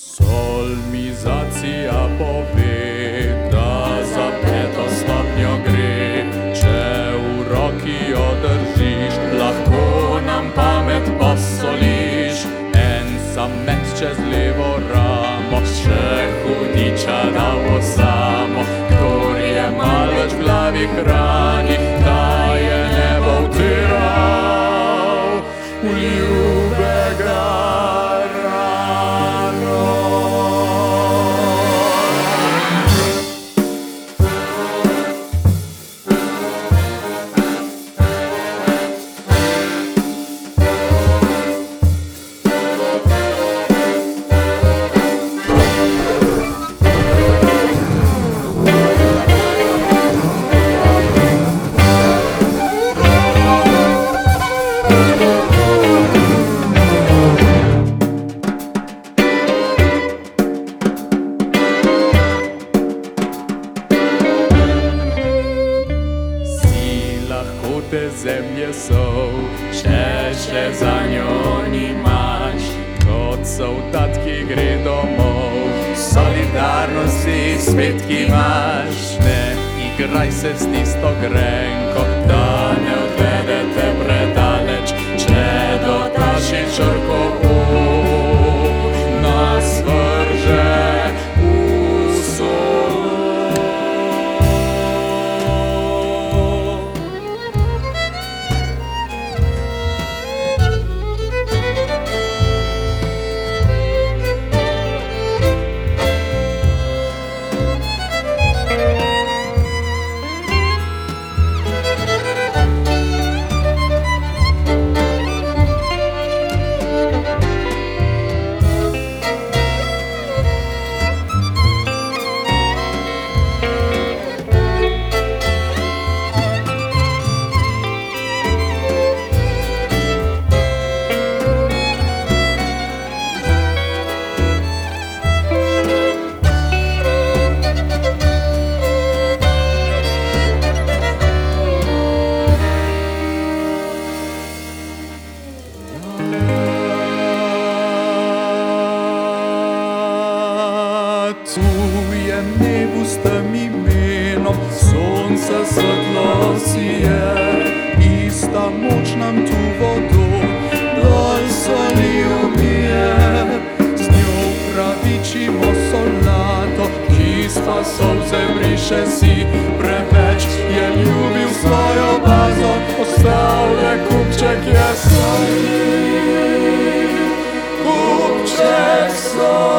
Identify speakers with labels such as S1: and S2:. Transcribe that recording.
S1: Solmizacija pove, da za 5. stopnjo gre. Če v roki jo držiš, lahko nam pamet posoliš. En samet čez levo ramo, še hudiča dal samo. Kdor je malo več v glavi hrani, da je ne bo vtiral v ljubega rano. Te zemlje so, če za njo nimaš, kot soldat, ki gre domov. Solidarnosti svet, ki imaš, ne igraj se s tisto grenko, da ne odvede te predaleč. Če dotaši črko nas vrže v solo. Tujem nebu s tem imenom, sonce svetlo sije, ista moč nam tu vodo dol soli umije. Z njo pravičimo solato, ki sta solze briše si. Preveč je ljubil svojo bazo, ostal le kupček je soli, kupček soli.